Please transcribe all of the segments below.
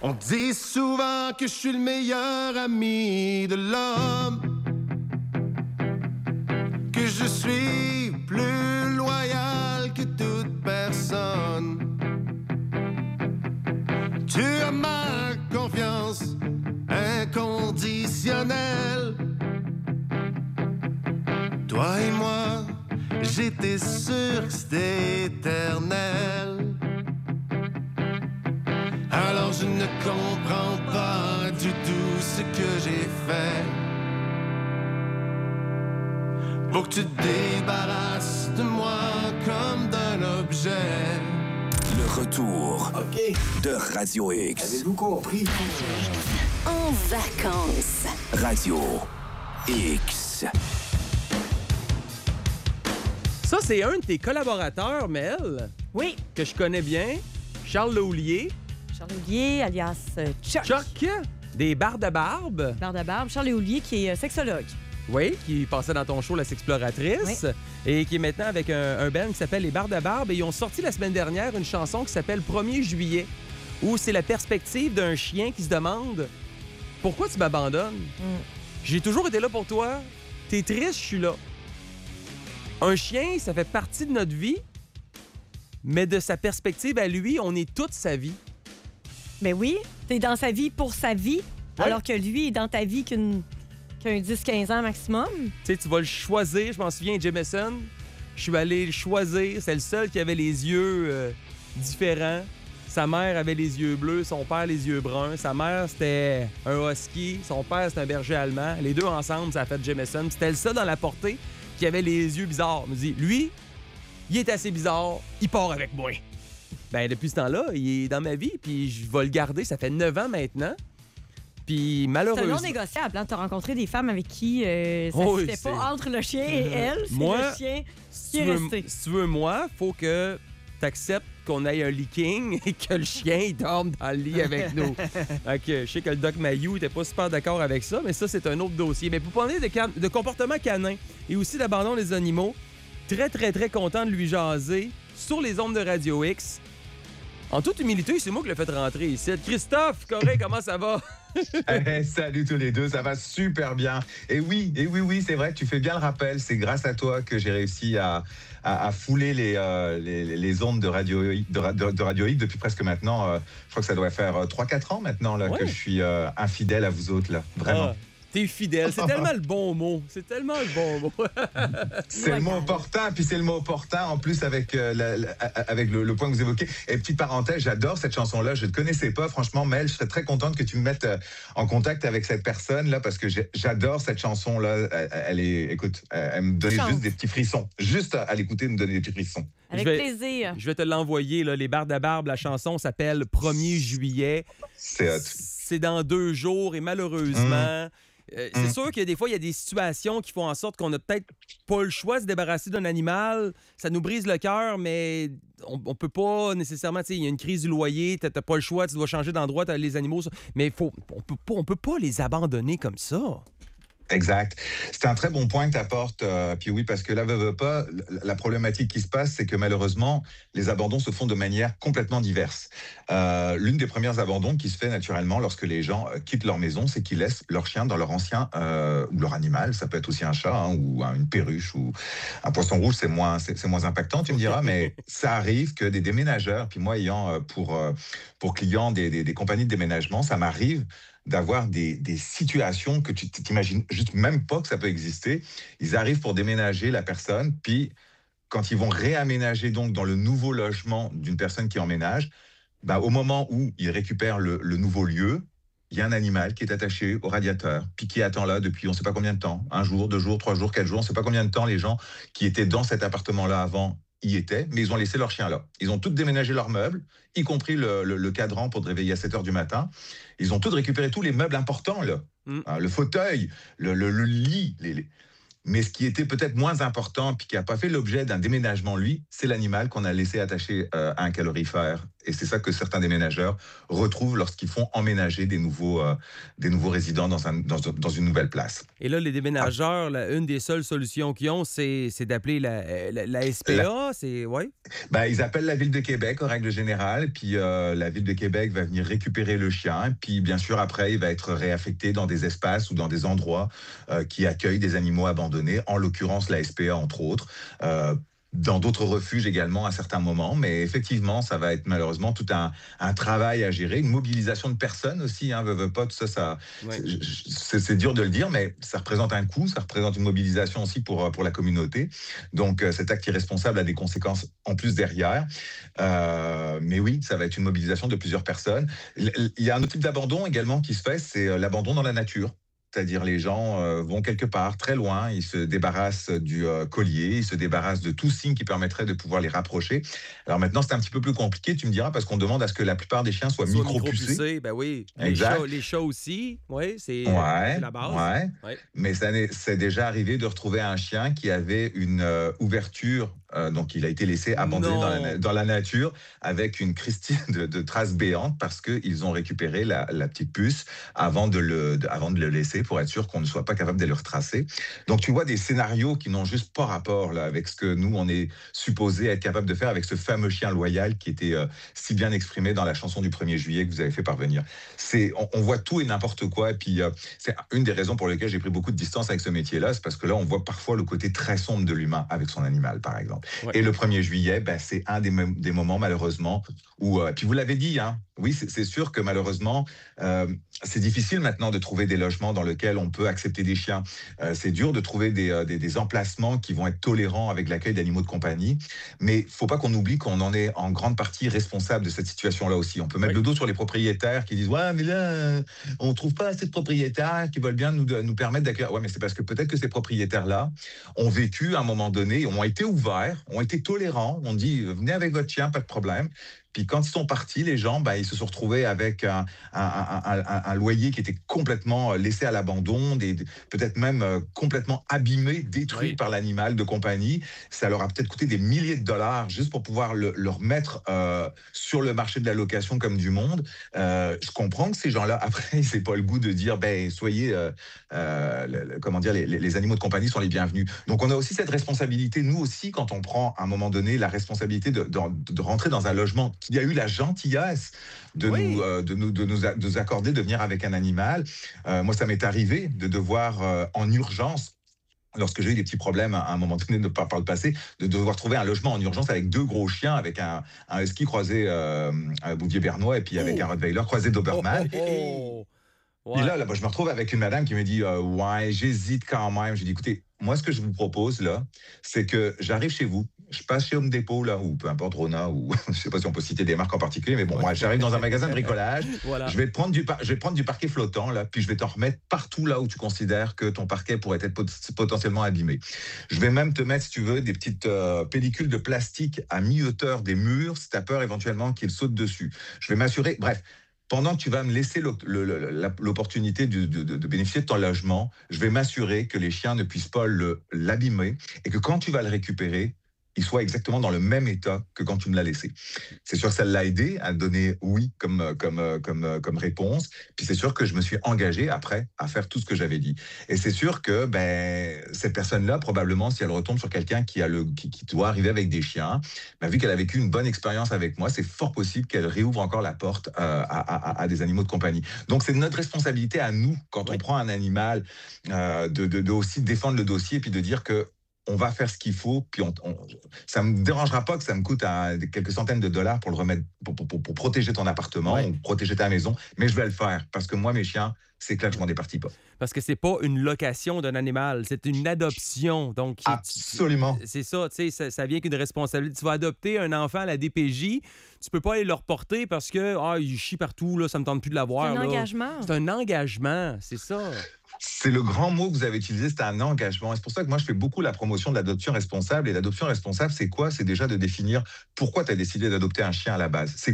On dit souvent que je suis le meilleur ami de l'homme, que je suis plus loyal que toute personne. Tu as ma confiance inconditionnelle. Toi et moi, j'étais sûr que c'était éternel. Alors je ne comprends pas du tout ce que j'ai fait pour que tu te débarrasses de moi comme d'un objet. Le retour de Radio X. Avez-vous compris? En vacances. Radio X. Ça, c'est un de tes collaborateurs, Mel. Oui. Que je connais bien. Charles Laulier. Charles Laulier, alias Chuck. Chuck, des barres de barbe. Barre de barbe. Charles Laulier, qui est sexologue. Oui, qui passait dans ton show La Sexploratrice. Oui. Et qui est maintenant avec un band qui s'appelle Les Barres de barbe. Et ils ont sorti la semaine dernière une chanson qui s'appelle 1er juillet, où c'est la perspective d'un chien qui se demande « Pourquoi tu m'abandonnes? J'ai toujours été là pour toi. T'es triste, je suis là. » Un chien, ça fait partie de notre vie, mais de sa perspective à lui, on est toute sa vie. Mais oui, t'es dans sa vie pour sa vie, Ouais. alors que lui est dans ta vie qu'un 10-15 ans maximum. Tu sais, tu vas le choisir. Je m'en souviens, Jameson, je suis allé le choisir. C'est le seul qui avait les yeux différents. Sa mère avait les yeux bleus, son père les yeux bruns. Sa mère, c'était un husky. Son père, c'était un berger allemand. Les deux ensemble, ça a fait Jameson. C'était le seul dans la portée qui avait les yeux bizarres. Je me dis, lui, il est assez bizarre, il part avec moi. Ben depuis ce temps-là, il est dans ma vie, puis je vais le garder. Ça fait 9 ans maintenant. Puis C'est malheureusement... non négociable. Hein? Tu as rencontré des femmes avec qui ça Oh, ne oui, fait c'est- pas entre le chien et elle. C'est Moi, le chien Si qui est tu veux, resté. si tu veux moi, faut que tu acceptes qu'on ait un leaking et que le chien il dorme dans le lit avec nous. Ok, je sais que le Doc Mayou n'était pas super d'accord avec ça, mais ça, c'est un autre dossier. Mais pour parler de comportement canin et aussi d'abandon des animaux, très, très, très content de lui jaser sur les ondes de Radio X. En toute humilité, c'est moi qui l'ai fait rentrer ici. Christophe Corré, comment ça va? Salut tous les deux, ça va super bien. Et oui, c'est vrai, tu fais bien le rappel. C'est grâce à toi que j'ai réussi à fouler les ondes de Radio X depuis presque maintenant. Je crois que ça doit faire 3-4 ans maintenant là, Ouais. que je suis infidèle à vous autres. Là, vraiment. Ah, t'es fidèle. C'est tellement le bon mot. C'est tellement le bon mot. C'est le mot opportun, puis c'est le mot opportun en plus avec, avec le point que vous évoquez. Et petite parenthèse, j'adore cette chanson-là, je ne connaissais pas, franchement, Mel, je serais très contente que tu me mettes en contact avec cette personne-là, parce que j'adore cette chanson-là. Elle est, écoute, elle me donnait Chante. juste des petits frissons. Juste à l'écouter, me donner des petits frissons. Avec Je vais- plaisir. Je vais te l'envoyer, là, les barres de barbe. La chanson s'appelle 1er juillet. C'est hot. C'est dans 2 jours et malheureusement, c'est sûr qu'il y a des fois, il y a des situations qui font en sorte qu'on n'a peut-être pas le choix de se débarrasser d'un animal. Ça nous brise le cœur, mais on peut pas nécessairement, tu sais, il y a une crise du loyer, t'as pas le choix, tu dois changer d'endroit, t'as les animaux. Mais on peut pas les abandonner comme ça. Exact. C'est un très bon point que tu apportes. Puis oui, parce que là, veut pas, la problématique qui se passe, c'est que malheureusement, les abandons se font de manière complètement diverse. L'une des premières abandons qui se fait naturellement lorsque les gens quittent leur maison, c'est qu'ils laissent leur chien dans leur ancien ou leur animal. Ça peut être aussi un chat ou une perruche ou un poisson rouge. C'est moins impactant, tu me diras, mais ça arrive que des déménageurs, puis moi ayant pour clients des compagnies de déménagement, ça m'arrive d'avoir des situations que tu t'imagines juste même pas que ça peut exister. Ils arrivent pour déménager la personne, puis quand ils vont réaménager donc dans le nouveau logement d'une personne qui emménage, bah, au moment où ils récupèrent le nouveau lieu, il y a un animal qui est attaché au radiateur, puis qui attend là depuis on ne sait pas combien de temps, 1 jour, 2 jours, 3 jours, 4 jours, on ne sait pas combien de temps les gens qui étaient dans cet appartement-là avant y étaient, mais ils ont laissé leur chien là. Ils ont tous déménagé leurs meubles, y compris le cadran pour te réveiller à 7 heures du matin. Ils ont tous récupéré tous les meubles importants, là. Le fauteuil, le lit. Mais ce qui était peut-être moins important, puis qui n'a pas fait l'objet d'un déménagement, lui, c'est l'animal qu'on a laissé attaché à un calorifère. Et c'est ça que certains déménageurs retrouvent lorsqu'ils font emménager des nouveaux résidents dans une nouvelle place. Et là, les déménageurs, une des seules solutions qu'ils ont, c'est d'appeler la SPA. Ils appellent la Ville de Québec, en règle générale, puis la Ville de Québec va venir récupérer le chien, puis bien sûr, après, il va être réaffecté dans des espaces ou dans des endroits qui accueillent des animaux abandonnés, en l'occurrence la SPA, entre autres. Dans d'autres refuges également à certains moments, mais effectivement, ça va être malheureusement tout un travail à gérer, une mobilisation de personnes aussi, veut pas, tout ça, Ouais. c'est dur de le dire, mais ça représente un coût, ça représente une mobilisation aussi pour la communauté. Donc cet acte irresponsable a des conséquences en plus derrière. Mais oui, ça va être une mobilisation de plusieurs personnes. Il y a un autre type d'abandon également qui se fait, c'est l'abandon dans la nature. C'est-à-dire les gens vont quelque part, très loin, ils se débarrassent du collier, ils se débarrassent de tout signe qui permettrait de pouvoir les rapprocher. Alors maintenant, c'est un petit peu plus compliqué, tu me diras, parce qu'on demande à ce que la plupart des chiens soient micro-pucés. Ben oui. Exact. Les chats aussi, c'est la base. Ouais. Mais c'est déjà arrivé de retrouver un chien qui avait une ouverture, donc il a été laissé abandonné dans la nature avec une Christine de traces béantes parce qu'ils ont récupéré la petite puce avant de le laisser, pour être sûr qu'on ne soit pas capable de le retracer. Donc tu vois des scénarios qui n'ont juste pas rapport là, avec ce que nous, on est supposé être capable de faire avec ce fameux chien loyal qui était si bien exprimé dans la chanson du 1er juillet que vous avez fait parvenir. On voit tout et n'importe quoi, et puis c'est une des raisons pour lesquelles j'ai pris beaucoup de distance avec ce métier-là, c'est parce que là, on voit parfois le côté très sombre de l'humain avec son animal, par exemple. Ouais. Et le 1er juillet, c'est un des moments, malheureusement, où... puis vous l'avez dit, oui, c'est sûr que malheureusement, c'est difficile maintenant de trouver des logements dans lesquels on peut accepter des chiens. C'est dur de trouver des emplacements qui vont être tolérants avec l'accueil d'animaux de compagnie. Mais il ne faut pas qu'on oublie qu'on en est en grande partie responsable de cette situation-là aussi. On peut mettre le dos sur les propriétaires qui disent « Ouais, mais là, on ne trouve pas assez de propriétaires qui veulent bien nous permettre d'accueillir. » Ouais, mais c'est parce que peut-être que ces propriétaires-là ont vécu à un moment donné, ont été ouverts, ont été tolérants, ont dit « Venez avec votre chien, pas de problème. » Puis quand ils sont partis, les gens, ils se sont retrouvés avec un loyer qui était complètement laissé à l'abandon, peut-être même complètement abîmé, détruit par l'animal de compagnie. Ça leur a peut-être coûté des milliers de dollars juste pour pouvoir le remettre sur le marché de la location comme du monde. Je comprends que ces gens-là, après, ils n'aient pas le goût de dire, soyez, les animaux de compagnie sont les bienvenus. Donc on a aussi cette responsabilité, nous aussi, quand on prend à un moment donné la responsabilité de rentrer dans un logement qui a eu la gentillesse de nous accorder de venir avec un animal. Moi, ça m'est arrivé de devoir, en urgence, lorsque j'ai eu des petits problèmes à un moment donné par le passé, de devoir trouver un logement en urgence avec 2 gros chiens, avec un husky croisé à Bouvier-Bernois et puis avec un Rottweiler croisé Doberman. Ouais. Et là, je me retrouve avec une madame qui me dit ouais, j'hésite quand même. Je dis écoutez, moi, ce que je vous propose là, c'est que j'arrive chez vous, je passe chez Home Depot là, ou peu importe Rona, ou je sais pas si on peut citer des marques en particulier, mais bon, moi, j'arrive dans un magasin de bricolage. Voilà. Je vais te prendre du parquet flottant là, puis je vais t'en remettre partout là où tu considères que ton parquet pourrait être potentiellement abîmé. Je vais même te mettre, si tu veux, des petites pellicules de plastique à mi-hauteur des murs, si tu as peur éventuellement qu'ils sautent dessus. Je vais m'assurer, bref. Pendant que tu vas me laisser l'opportunité de bénéficier de ton logement, je vais m'assurer que les chiens ne puissent pas l'abîmer et que quand tu vas le récupérer, il soit exactement dans le même état que quand tu me l'as laissé. C'est sûr que ça l'a aidé à donner oui comme réponse. Puis c'est sûr que je me suis engagé après à faire tout ce que j'avais dit. Et c'est sûr que cette personne-là, probablement, si elle retombe sur quelqu'un qui doit arriver avec des chiens, vu qu'elle a vécu une bonne expérience avec moi, c'est fort possible qu'elle réouvre encore la porte à des animaux de compagnie. Donc c'est notre responsabilité à nous, quand on prend un animal, de aussi défendre le dossier et puis de dire que on va faire ce qu'il faut, puis ça me dérangera pas que ça me coûte quelques centaines de dollars pour le remettre, pour protéger ton appartement ou protéger ta maison, mais je vais le faire parce que moi, mes chiens, c'est clair que je m'en départis pas. Parce que c'est pas une location d'un animal, c'est une adoption. Donc absolument. C'est ça, tu sais, ça vient qu'une responsabilité. Tu vas adopter un enfant à la DPJ, tu peux pas aller le reporter parce que il chie partout, là, ça me tente plus de l'avoir. C'est un engagement. C'est un engagement, c'est ça. C'est le grand mot que vous avez utilisé, c'est un engagement. Et c'est pour ça que moi, je fais beaucoup la promotion de l'adoption responsable. Et l'adoption responsable, c'est quoi? C'est déjà de définir pourquoi tu as décidé d'adopter un chien à la base. C'est quoi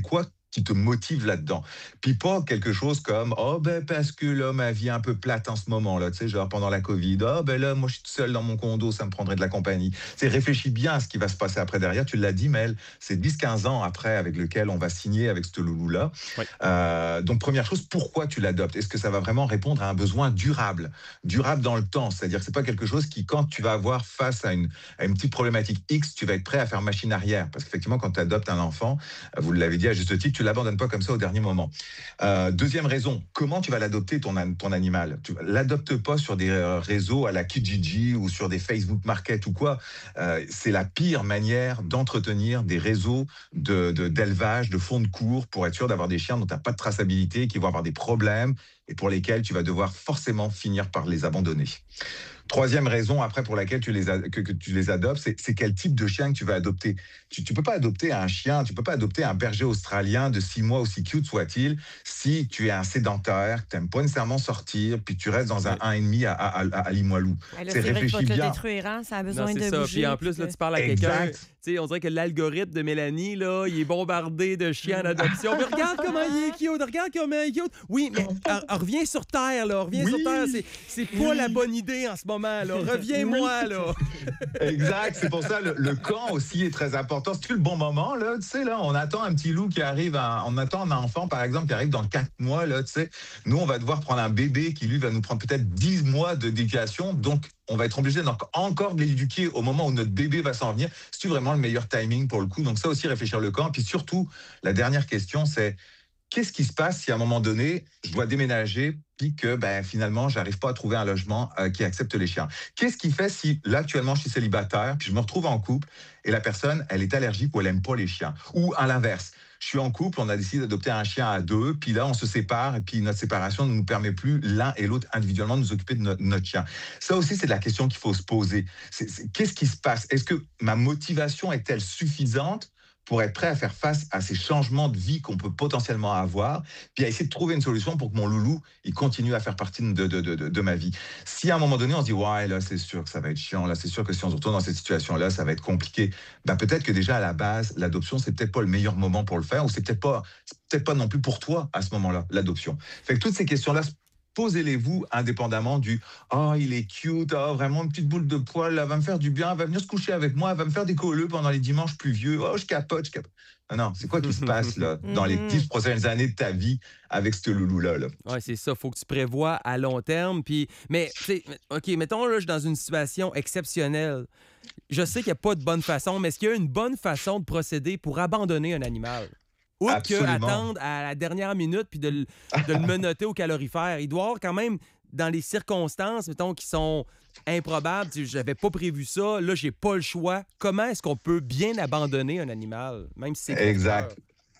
qui te motive là-dedans. Puis pas quelque chose comme oh ben parce que là ma vie est un peu plate en ce moment là, tu sais, genre pendant la Covid, oh ben là moi je suis tout seul dans mon condo, ça me prendrait de la compagnie. Tu sais, réfléchis bien à ce qui va se passer après derrière. Tu l'as dit, Mel, c'est 10-15 ans après avec lequel on va signer avec ce loulou là. Oui. Donc première chose, pourquoi tu l'adoptes? Est-ce que ça va vraiment répondre à un besoin durable dans le temps? C'est-à-dire que c'est pas quelque chose qui, quand tu vas avoir face à une petite problématique X, tu vas être prêt à faire machine arrière. Parce qu'effectivement, quand tu adoptes un enfant, vous l'avez dit à juste titre, tu l'abandonnes pas comme ça au dernier moment. Deuxième raison, comment tu vas l'adopter ton animal? Tu l'adoptes pas sur des réseaux à la Kijiji ou sur des Facebook Market ou quoi. C'est la pire manière d'entretenir des réseaux d'élevage, de fonds de cours pour être sûr d'avoir des chiens dont tu n'as pas de traçabilité, qui vont avoir des problèmes et pour lesquels tu vas devoir forcément finir par les abandonner. Troisième raison, après, pour laquelle que tu les adoptes, c'est quel type de chien que tu vas adopter. Tu peux pas adopter un chien, tu peux pas adopter un berger australien de 6 mois, aussi cute soit-il, si tu es un sédentaire, que tu n'aimes pas nécessairement sortir, puis que tu restes dans un 1,5 à Limoilou. C'est vrai que va te le détruire, hein? Ça a besoin de bouger. Puis en plus, là, tu parles à quelqu'un... Tu sais, on dirait que l'algorithme de Mélanie, là, il est bombardé de chiens en adoption. Mais regarde comment il est cute, regarde comment il est cute. Oui, mais reviens sur Terre, là, reviens sur Terre. C'est pas la bonne idée en ce moment, là. Reviens-moi, là. Exact, c'est pour ça le camp aussi est très important. C'est-tu le bon moment, là? Tu sais, là, on attend un petit loup qui arrive, on attend un enfant, par exemple, qui arrive dans 4 mois, là, tu sais. Nous, on va devoir prendre un bébé qui, lui, va nous prendre peut-être 10 mois d'éducation. Donc, on va être obligé encore de l'éduquer au moment où notre bébé va s'en venir. C'est vraiment le meilleur timing pour le coup. Donc ça aussi, réfléchir le camp. Puis surtout, la dernière question, c'est qu'est-ce qui se passe si à un moment donné, je dois déménager puis que finalement, j'arrive pas à trouver un logement qui accepte les chiens? Qu'est-ce qui fait si, là, actuellement, je suis célibataire, puis je me retrouve en couple et la personne, elle est allergique ou elle aime pas les chiens? Ou à l'inverse, je suis en couple, on a décidé d'adopter un chien à 2, puis là, on se sépare, et puis notre séparation ne nous permet plus, l'un et l'autre, individuellement, de nous occuper de notre chien. Ça aussi, c'est la question qu'il faut se poser. Qu'est-ce qui se passe? Est-ce que ma motivation est-elle suffisante pour être prêt à faire face à ces changements de vie qu'on peut potentiellement avoir, puis à essayer de trouver une solution pour que mon loulou, il continue à faire partie de ma vie. Si à un moment donné, on se dit « Ouais, là, c'est sûr que ça va être chiant, là, c'est sûr que si on se retourne dans cette situation-là, ça va être compliqué. » Peut-être que déjà, à la base, l'adoption, c'est peut-être pas le meilleur moment pour le faire, ou c'est peut-être pas non plus pour toi, à ce moment-là, l'adoption. Fait que toutes ces questions-là, posez-les-vous indépendamment du « Oh, il est cute, oh, vraiment une petite boule de poil, elle va me faire du bien, elle va venir se coucher avec moi, elle va me faire des colleux pendant les dimanches pluvieux, oh, je capote. » Non, c'est quoi qui se passe là, dans les 10 prochaines années de ta vie avec ce loulou-là? Oui, c'est ça, faut que tu prévois à long terme. Mais, OK, mettons, là, je suis dans une situation exceptionnelle. Je sais qu'il n'y a pas de bonne façon, mais est-ce qu'il y a une bonne façon de procéder pour abandonner un animal? Outre qu'attendre à la dernière minute puis de le menotter au calorifère. Il doit y avoir quand même, dans les circonstances, mettons, qui sont improbables, j'avais pas prévu ça, là, j'ai pas le choix. Comment est-ce qu'on peut bien abandonner un animal, même si c'est... Exact.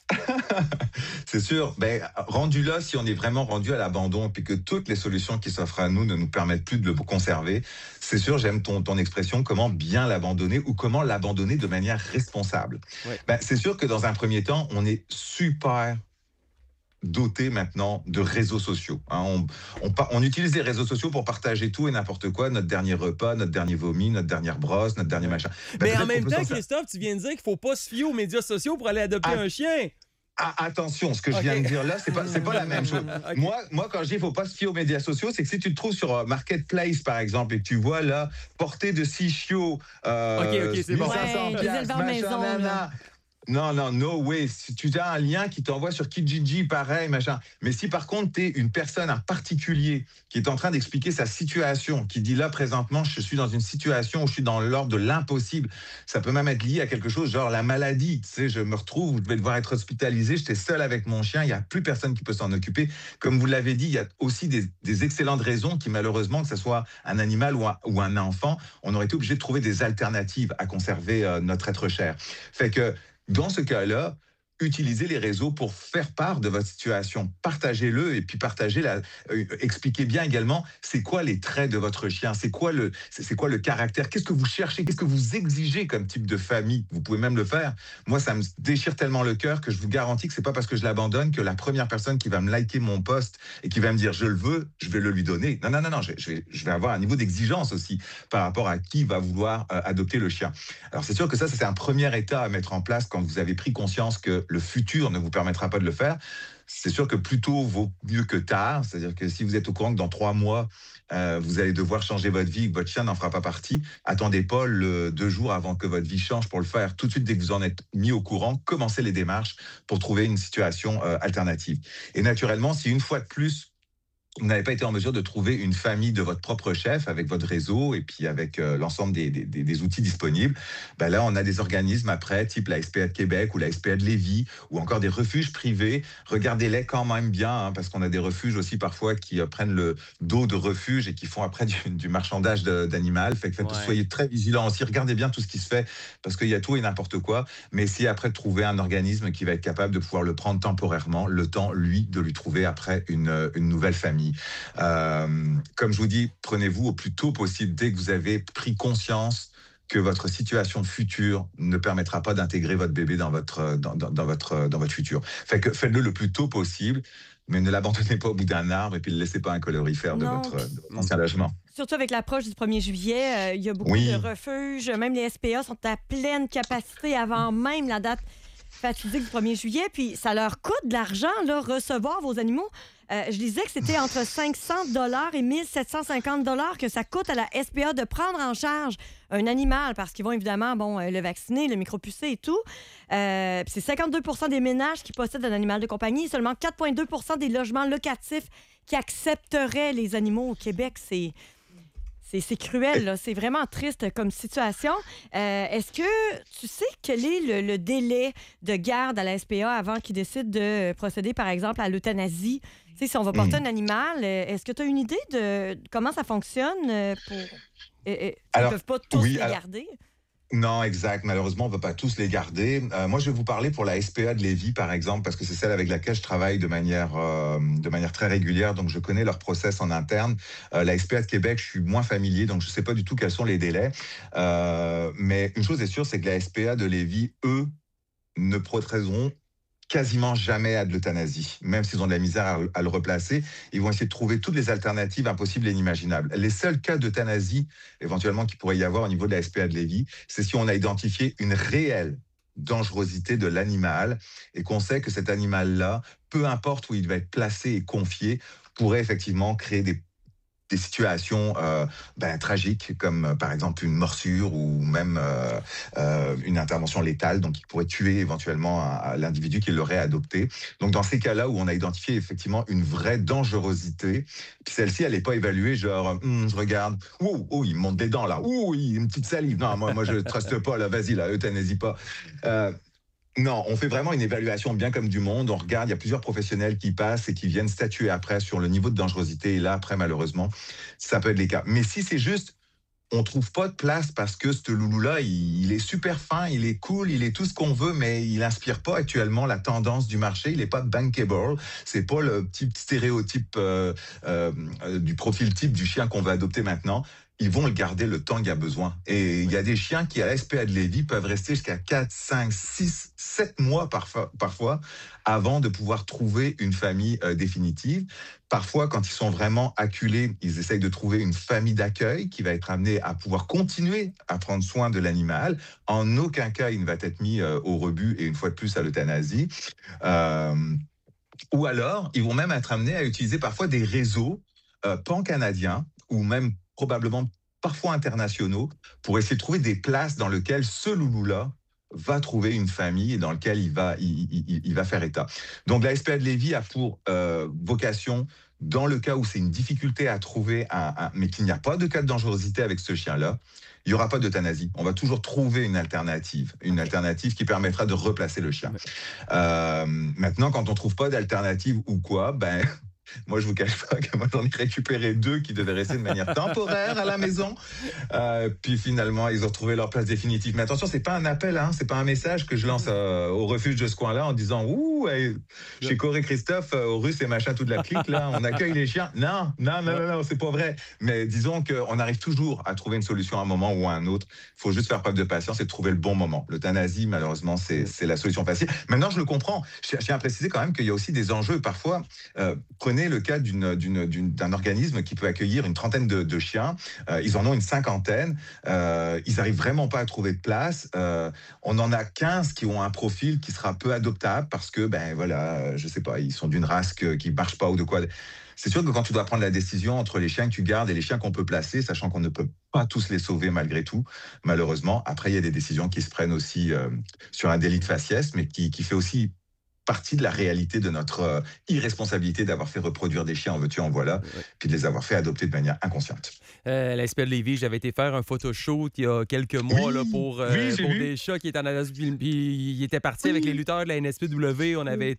C'est sûr. Rendu là, si on est vraiment rendu à l'abandon puis que toutes les solutions qui s'offrent à nous ne nous permettent plus de le conserver, c'est sûr, j'aime ton expression, comment bien l'abandonner ou comment l'abandonner de manière responsable. Ouais. C'est sûr que dans un premier temps, on est super doté maintenant de réseaux sociaux. On utilise les réseaux sociaux pour partager tout et n'importe quoi, notre dernier repas, notre dernier vomi, notre dernière brosse, notre dernier machin. Mais en même temps, Christophe, tu viens de dire qu'il ne faut pas se fier aux médias sociaux pour aller adopter un chien. Attention, ce que je viens de dire là, c'est pas la même chose. Okay. Moi, quand je dis qu'il ne faut pas se fier aux médias sociaux, c'est que si tu te trouves sur Marketplace, par exemple, et que tu vois là, portée de 6 chiots, c'est bon. 1500 piastres, machin, non, no way. Si tu as un lien qui t'envoie sur Kijiji, pareil, machin. Mais si par contre, tu es une personne, un particulier, qui est en train d'expliquer sa situation, qui dit là, présentement, je suis dans une situation où je suis dans l'ordre de l'impossible. Ça peut même être lié à quelque chose, genre la maladie. Tu sais, je me retrouve, je vais devoir être hospitalisé, j'étais seul avec mon chien, il n'y a plus personne qui peut s'en occuper. Comme vous l'avez dit, il y a aussi des excellentes raisons qui, malheureusement, que ce soit un animal ou un enfant, on aurait été obligé de trouver des alternatives à conserver notre être cher. Fait que, dans ce cas-là, utilisez les réseaux pour faire part de votre situation. Partagez-le et puis expliquez bien également c'est quoi les traits de votre chien, c'est quoi le caractère, qu'est-ce que vous cherchez, qu'est-ce que vous exigez comme type de famille. Vous pouvez même le faire. Moi, ça me déchire tellement le cœur que je vous garantis que c'est pas parce que je l'abandonne que la première personne qui va me liker mon post et qui va me dire je le veux, je vais le lui donner. Non, je vais avoir un niveau d'exigence aussi par rapport à qui va vouloir adopter le chien. Alors c'est sûr que ça c'est un premier état à mettre en place quand vous avez pris conscience que le futur ne vous permettra pas de le faire, c'est sûr que plus tôt vaut mieux que tard. C'est-à-dire que si vous êtes au courant que dans 3 mois, vous allez devoir changer votre vie, que votre chien n'en fera pas partie, attendez pas 2 jours avant que votre vie change pour le faire. Tout de suite, dès que vous en êtes mis au courant, commencez les démarches pour trouver une situation alternative. Et naturellement, si une fois de plus, vous n'avez pas été en mesure de trouver une famille de votre propre chef avec votre réseau et puis avec l'ensemble des outils disponibles, ben là, on a des organismes après, type la SPA de Québec ou la SPA de Lévis ou encore des refuges privés. Regardez-les quand même bien, hein, parce qu'on a des refuges aussi parfois qui prennent le dos de refuge et qui font après du marchandage d'animal. Fait que soyez très vigilants aussi. Regardez bien tout ce qui se fait parce qu'il y a tout et n'importe quoi. Mais essayez après de trouver un organisme qui va être capable de pouvoir le prendre temporairement, le temps, lui, de lui trouver après une nouvelle famille. Comme je vous dis, prenez-vous au plus tôt possible dès que vous avez pris conscience que votre situation future ne permettra pas d'intégrer votre bébé dans votre futur. Fait que faites-le le plus tôt possible, mais ne l'abandonnez pas au bout d'un arbre et puis ne le laissez pas un colorifère de votre ancien logement. Surtout avec l'approche du 1er juillet, il y a beaucoup de refuges, même les SPA sont à pleine capacité avant même la date fatidique du 1er juillet, puis ça leur coûte de l'argent, là, recevoir vos animaux. Je disais que c'était entre 500 $ et 1 750 $ que ça coûte à la SPA de prendre en charge un animal, parce qu'ils vont évidemment le vacciner, le micropucer et tout. C'est 52 % des ménages qui possèdent un animal de compagnie, seulement 4,2 % des logements locatifs qui accepteraient les animaux au Québec. C'est cruel, là. C'est vraiment triste comme situation. Est-ce que tu sais quel est le délai de garde à la SPA avant qu'ils décident de procéder, par exemple, à l'euthanasie? Tu sais, si on va porter un animal, est-ce que tu as une idée de comment ça fonctionne? Ils ne peuvent pas tous les garder? Non, exact. Malheureusement, on ne va pas tous les garder. Moi, je vais vous parler pour la SPA de Lévis, par exemple, parce que c'est celle avec laquelle je travaille de manière très régulière, donc je connais leur process en interne. La SPA de Québec, je suis moins familier, donc je ne sais pas du tout quels sont les délais. Mais une chose est sûre, c'est que la SPA de Lévis, eux, ne procéderont quasiment jamais à de l'euthanasie. Même s'ils ont de la misère à le replacer, ils vont essayer de trouver toutes les alternatives impossibles et inimaginables. Les seuls cas d'euthanasie, éventuellement, qu'il pourrait y avoir au niveau de la SPA de Lévis, c'est si on a identifié une réelle dangerosité de l'animal et qu'on sait que cet animal-là, peu importe où il va être placé et confié, pourrait effectivement créer des situations tragiques, comme par exemple une morsure ou même une intervention létale, donc qui pourrait tuer éventuellement l'individu qui l'aurait adopté. Donc dans ces cas-là où on a identifié effectivement une vraie dangerosité, puis celle-ci, elle n'est pas évaluée, genre, je regarde, il me monte des dents là, une petite salive, non, moi je ne truste pas, là, vas-y, là, euthanasie pas. Non, on fait vraiment une évaluation bien comme du monde. On regarde, il y a plusieurs professionnels qui passent et qui viennent statuer après sur le niveau de dangerosité. Et là, après, malheureusement, ça peut être les cas. Mais si c'est juste, on trouve pas de place parce que ce loulou-là, il est super fin, il est cool, il est tout ce qu'on veut, mais il inspire pas actuellement la tendance du marché. Il est pas bankable. C'est pas le petit stéréotype du profil type du chien qu'on va adopter maintenant. Ils vont le garder le temps qu'il y a besoin. Et il y a des chiens qui, à la SPA de Lévis, peuvent rester jusqu'à 4, 5, 6, 7 mois parfois avant de pouvoir trouver une famille définitive. Parfois, quand ils sont vraiment acculés, ils essayent de trouver une famille d'accueil qui va être amenée à pouvoir continuer à prendre soin de l'animal. En aucun cas, il ne va être mis au rebut et une fois de plus à l'euthanasie. Ou alors, ils vont même être amenés à utiliser parfois des réseaux pan-canadiens ou même probablement parfois internationaux, pour essayer de trouver des places dans lesquelles ce loulou-là va trouver une famille et dans lequel il va faire état. Donc la SPA de Lévis a pour vocation, dans le cas où c'est une difficulté à trouver, mais qu'il n'y a pas de cas de dangerosité avec ce chien-là, il n'y aura pas d'euthanasie. On va toujours trouver une alternative qui permettra de replacer le chien. Maintenant, quand on ne trouve pas d'alternative ou quoi, moi, je vous cache pas que moi, j'en ai récupéré 2 qui devaient rester de manière temporaire à la maison. Puis finalement, ils ont retrouvé leur place définitive. Mais attention, c'est pas un appel, hein, c'est pas un message que je lance au refuge de ce coin-là en disant chez Corée Christophe, au Russe et machin, toute la clique, là, on accueille les chiens. Non, c'est pas vrai. Mais disons qu'on arrive toujours à trouver une solution à un moment ou à un autre. Il faut juste faire preuve de patience et trouver le bon moment. L'euthanasie, malheureusement, c'est la solution facile. Maintenant, je le comprends. Je tiens à préciser quand même qu'il y a aussi des enjeux. Parfois, prenez prenez le cas d'un organisme qui peut accueillir une trentaine de chiens. Ils en ont une cinquantaine. Ils n'arrivent vraiment pas à trouver de place. On en a 15 qui ont un profil qui sera peu adoptable parce que, je sais pas, ils sont d'une race qui ne marche pas ou de quoi. C'est sûr que quand tu dois prendre la décision entre les chiens que tu gardes et les chiens qu'on peut placer, sachant qu'on ne peut pas tous les sauver malgré tout, malheureusement, après, il y a des décisions qui se prennent aussi sur un délit de faciès, mais qui fait aussi partie de la réalité de notre irresponsabilité d'avoir fait reproduire des chiens en veux-tu, en voilà, puis de les avoir fait adopter de manière inconsciente. La SPA de Lévis, j'avais été faire un photoshoot il y a quelques mois là, pour des chats qui étaient en adoption. Puis ils étaient partis avec les lutteurs de la NSPW.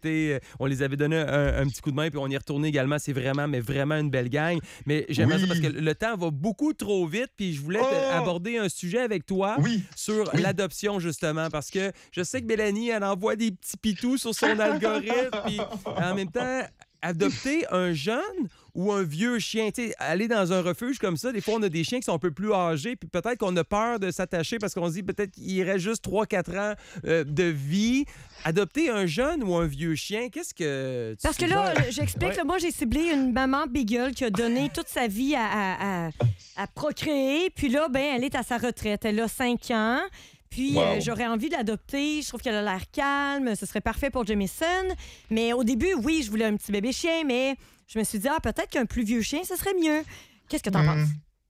On les avait donné un petit coup de main, puis on y est retourné également. C'est vraiment une belle gang. Mais j'aimerais ça parce que le temps va beaucoup trop vite, puis je voulais aborder un sujet avec toi sur l'adoption, justement, parce que je sais que Mélanie, elle envoie des petits pitous sur son algorithme, puis en même temps, adopter un jeune ou un vieux chien, tu sais, aller dans un refuge comme ça, des fois, on a des chiens qui sont un peu plus âgés, puis peut-être qu'on a peur de s'attacher parce qu'on se dit peut-être qu'il reste juste 3-4 ans de vie. Adopter un jeune ou un vieux chien, qu'est-ce que tu Parce que là, j'explique, là, moi, j'ai ciblé une maman Beagle qui a donné toute sa vie à procréer, puis là, elle est à sa retraite. Elle a 5 ans. Puis, j'aurais envie d'adopter. Je trouve qu'elle a l'air calme. Ce serait parfait pour Jameson. Mais au début, oui, je voulais un petit bébé chien, mais je me suis dit, peut-être qu'un plus vieux chien, ce serait mieux. Qu'est-ce que t'en penses?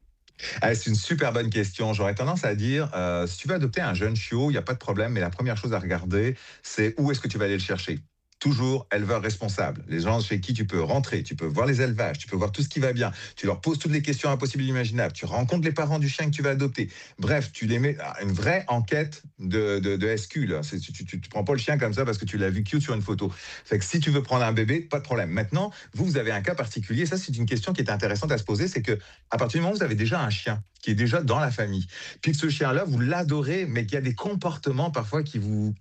C'est une super bonne question. J'aurais tendance à dire, si tu veux adopter un jeune chiot, il n'y a pas de problème, mais la première chose à regarder, c'est où est-ce que tu vas aller le chercher. Toujours éleveur responsable. Les gens chez qui tu peux rentrer, tu peux voir les élevages, tu peux voir tout ce qui va bien, tu leur poses toutes les questions impossibles et imaginables, tu rencontres les parents du chien que tu vas adopter. Bref, tu les mets une vraie enquête de SQ. Là. Tu prends pas le chien comme ça parce que tu l'as vu cute sur une photo. Fait que si tu veux prendre un bébé, pas de problème. Maintenant, vous avez un cas particulier. Ça, c'est une question qui est intéressante à se poser. C'est que à partir du moment où vous avez déjà un chien qui est déjà dans la famille, puis que ce chien-là, vous l'adorez, mais qu'il y a des comportements parfois qui vous...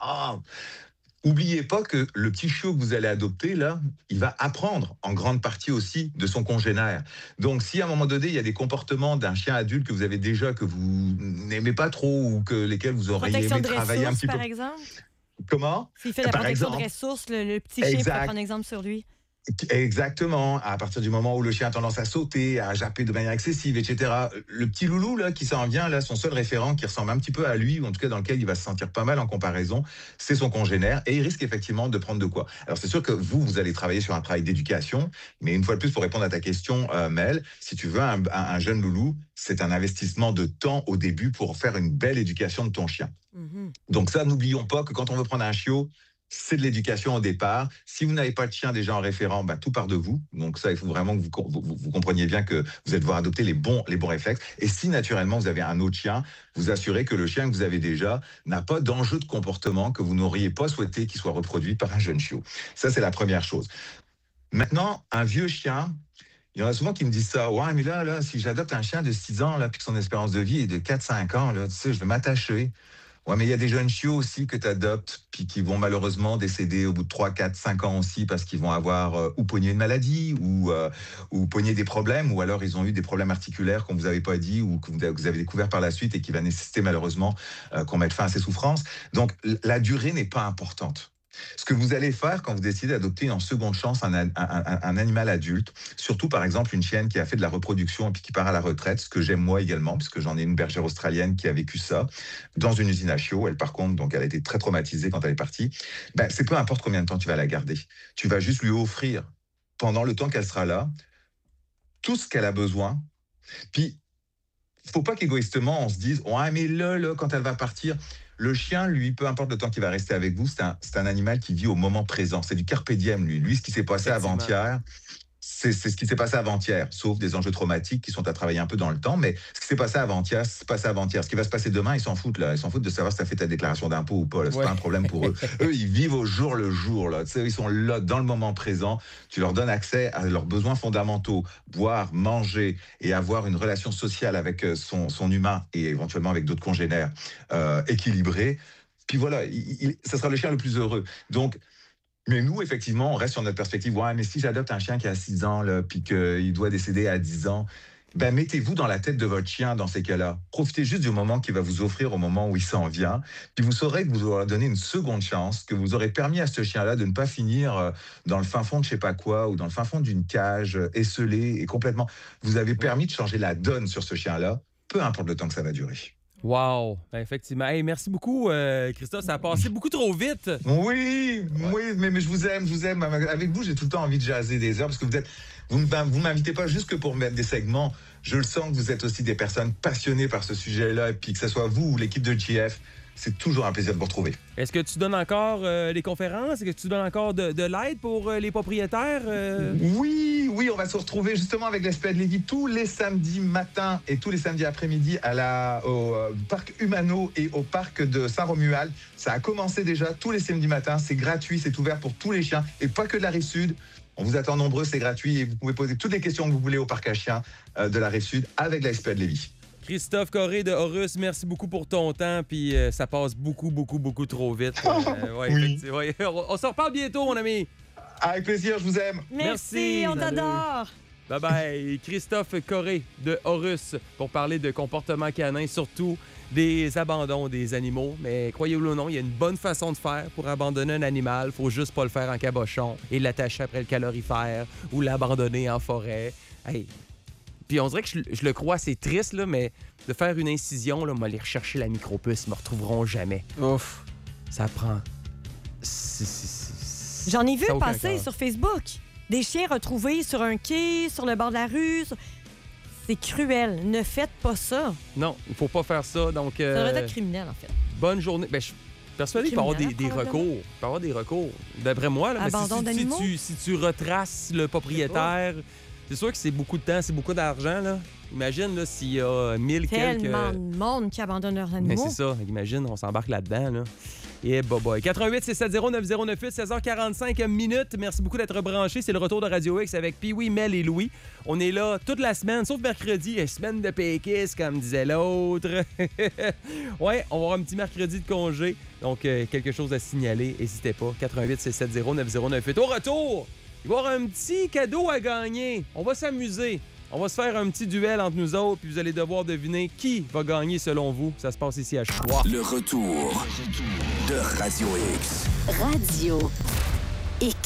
Oubliez pas que le petit chiot que vous allez adopter, là, il va apprendre en grande partie aussi de son congénère. Donc, si à un moment donné, il y a des comportements d'un chien adulte que vous avez déjà, que vous n'aimez pas trop ou que lesquels vous auriez aimé travailler un petit peu... par exemple? Comment? S'il fait la protection de ressources, le petit chien peut prendre un exemple sur lui. Exactement. À partir du moment où le chien a tendance à sauter, à japper de manière excessive, etc. Le petit loulou là qui s'en vient, là, son seul référent qui ressemble un petit peu à lui, ou en tout cas dans lequel il va se sentir pas mal en comparaison, c'est son congénère, et il risque effectivement de prendre de quoi. Alors c'est sûr que vous allez travailler sur un travail d'éducation, mais une fois de plus, pour répondre à ta question, Mel, si tu veux un jeune loulou, c'est un investissement de temps au début pour faire une belle éducation de ton chien. Donc ça, n'oublions pas que quand on veut prendre un chiot, c'est de l'éducation au départ. Si vous n'avez pas de chien déjà en référent, tout part de vous. Donc ça, il faut vraiment que vous compreniez bien que vous allez devoir adopter les bons réflexes. Et si naturellement vous avez un autre chien, vous assurez que le chien que vous avez déjà n'a pas d'enjeu de comportement que vous n'auriez pas souhaité qu'il soit reproduit par un jeune chiot. Ça, c'est la première chose. Maintenant, un vieux chien, il y en a souvent qui me disent ça. Ouais, mais là, si j'adopte un chien de 6 ans, là, puis que son espérance de vie est de 4-5 ans, là, tu sais, je vais m'attacher. Ouais, mais il y a des jeunes chiots aussi que tu adoptes, puis qui vont malheureusement décéder au bout de 3, 4, 5 ans aussi, parce qu'ils vont avoir ou pogné une maladie, ou pogné des problèmes, ou alors ils ont eu des problèmes articulaires qu'on ne vous avait pas dit, ou que vous avez découvert par la suite, et qui va nécessiter malheureusement qu'on mette fin à ces souffrances. Donc, la durée n'est pas importante. Ce que vous allez faire quand vous décidez d'adopter en seconde chance un animal adulte, surtout par exemple une chienne qui a fait de la reproduction et puis qui part à la retraite, ce que j'aime moi également, puisque j'en ai une bergère australienne qui a vécu ça dans une usine à chiots. Elle par contre, donc elle a été très traumatisée quand elle est partie. C'est peu importe combien de temps tu vas la garder. Tu vas juste lui offrir, pendant le temps qu'elle sera là, tout ce qu'elle a besoin. Puis, faut pas qu'égoïstement on se dise « Ouais, mais là, quand elle va partir... » Le chien, lui, peu importe le temps qu'il va rester avec vous, c'est un animal qui vit au moment présent. C'est du carpe diem, lui. Lui, ce qui s'est passé avant-hier, c'est ce qui s'est passé avant-hier, sauf des enjeux traumatiques qui sont à travailler un peu dans le temps. Mais ce qui s'est passé avant-hier, c'est passé avant-hier. Ce qui va se passer demain, ils s'en foutent, là. Ils s'en foutent de savoir si tu as fait ta déclaration d'impôt ou pas. Là. C'est pas un problème pour eux. Eux, ils vivent au jour le jour. Là. Tu sais, ils sont là, dans le moment présent. Tu leur donnes accès à leurs besoins fondamentaux, boire, manger et avoir une relation sociale avec son humain et éventuellement avec d'autres congénères équilibrés. Puis voilà, ça sera le chien le plus heureux. Donc, mais nous, effectivement, on reste sur notre perspective. Ouais, mais si j'adopte un chien qui a 6 ans, là, puis qu'il doit décéder à 10 ans, ben mettez-vous dans la tête de votre chien dans ces cas-là. Profitez juste du moment qu'il va vous offrir au moment où il s'en vient. Puis vous saurez que vous aurez donné une seconde chance, que vous aurez permis à ce chien-là de ne pas finir dans le fin fond de je sais pas quoi ou dans le fin fond d'une cage, esselé et complètement. Vous avez permis de changer la donne sur ce chien-là, peu importe le temps que ça va durer. Wow, effectivement. Hey, merci beaucoup, Christophe. Ça a passé beaucoup trop vite. Oui, mais je vous aime. Avec vous, j'ai tout le temps envie de jaser des heures parce que vous ne m'invitez pas juste que pour mettre des segments. Je le sens que vous êtes aussi des personnes passionnées par ce sujet-là et puis que ce soit vous ou l'équipe de GF, c'est toujours un plaisir de vous retrouver. Est-ce que tu donnes encore les conférences? Est-ce que tu donnes encore de l'aide pour les propriétaires? Oui, on va se retrouver justement avec la SPA de Lévis tous les samedis matins et tous les samedis après-midi au parc Humano et au parc de Saint-Romuald. Ça a commencé déjà tous les samedis matins. C'est gratuit, c'est ouvert pour tous les chiens et pas que de la Rive-Sud. On vous attend nombreux, c'est gratuit et vous pouvez poser toutes les questions que vous voulez au parc à chiens de la Rive-Sud avec la SPA de Lévis. Christophe Corré de Horus, merci beaucoup pour ton temps, puis ça passe beaucoup trop vite. Oui. On se reparle bientôt, mon ami. Avec plaisir, je vous aime. Merci, on t'adore. Bye-bye. Christophe Corré de Horus pour parler de comportement canin, surtout des abandons des animaux. Mais croyez-le ou non, il y a une bonne façon de faire pour abandonner un animal. Faut juste pas le faire en cabochon et l'attacher après le calorifère ou l'abandonner en forêt. Hey. Puis on dirait que je le crois, c'est triste, là, mais de faire une incision, là, on va aller rechercher la micropuce, ils me retrouveront jamais. Ouf. Ça prend... J'en ai vu passer sur Facebook. Des chiens retrouvés sur un quai, sur le bord de la rue. C'est cruel. Ne faites pas ça. Non, il faut pas faire ça. Donc, ça devrait être criminel, en fait. Bonne journée. Ben, je suis persuadé qu'il peut y avoir des recours. Il peut y avoir des recours. D'après moi, là, abandon d'animaux? Si tu retraces le propriétaire... C'est sûr que c'est beaucoup de temps, c'est beaucoup d'argent, là. Imagine, là, s'il y a 1000 quelques... Tellement de monde qui abandonne leurs animaux. Mais c'est ça. Imagine, on s'embarque là-dedans, là. Et boy. 88-670-9098, 16h45 minutes. Merci beaucoup d'être branchés. C'est le retour de Radio X avec Pee-Wee, Mel et Louis. On est là toute la semaine, sauf mercredi. Semaine de péquistes, comme disait l'autre. Ouais, on va avoir un petit mercredi de congé. Donc, quelque chose à signaler. N'hésitez pas. 88-670-9098. Au retour, il va y avoir un petit cadeau à gagner. On va s'amuser. On va se faire un petit duel entre nous autres, puis vous allez devoir deviner qui va gagner selon vous. Ça se passe ici à Choix. Le retour de Radio X. Radio X.